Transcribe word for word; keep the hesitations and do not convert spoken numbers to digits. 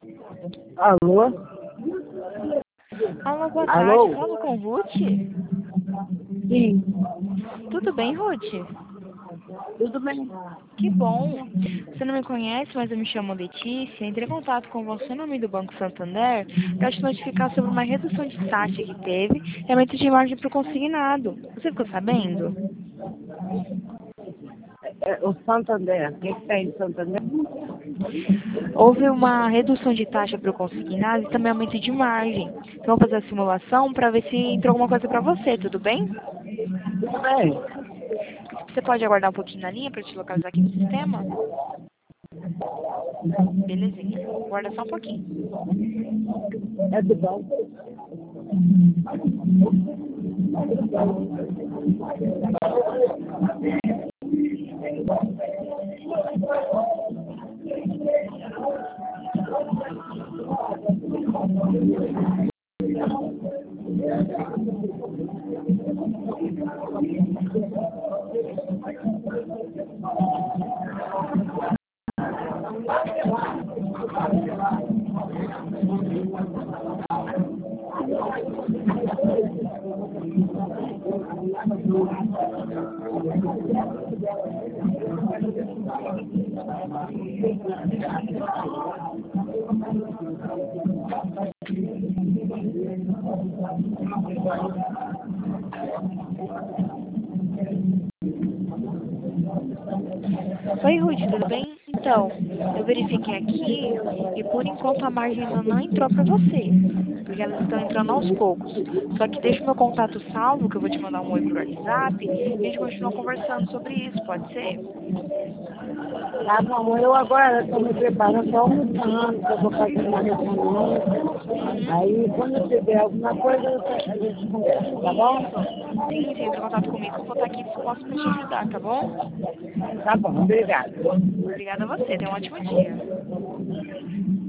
Alô? Alô, boa Alô? tarde. Falo com Ruth? Sim, Tudo bem, Ruth? tudo bem. Que bom. Você não me conhece, mas eu me chamo Letícia. Entrei em contato com você no nome do Banco Santander para te notificar sobre uma redução de taxa que teve e aumento de margem para o consignado. Você ficou sabendo? É, o Santander, o que que tem em Santander? Houve uma redução de taxa para o consignado e também aumento de margem. Então, vou fazer a simulação para ver se entrou alguma coisa para você, tudo bem? Tudo bem. Você pode aguardar um pouquinho na linha para te localizar aqui no sistema? Belezinha. Guarda só um pouquinho. É do banco. Oi, Ruth, tudo bem? Então, eu verifiquei aqui e por enquanto a margem ainda não entrou para você, porque elas estão entrando aos poucos. Só que deixa o meu contato salvo, que eu vou te mandar um oi por WhatsApp, e a gente continua conversando sobre isso, pode ser? Tá bom, eu agora estou me preparando para almoçando, que eu vou fazer uma reunião. Uhum. Aí, quando eu tiver alguma coisa, a gente conversa, tá bom? Isso. Sim, você entra em contato comigo, que eu vou estar aqui disposto para te ajudar, tá bom? Tá bom, obrigada. Obrigada a você, tenha um ótimo dia.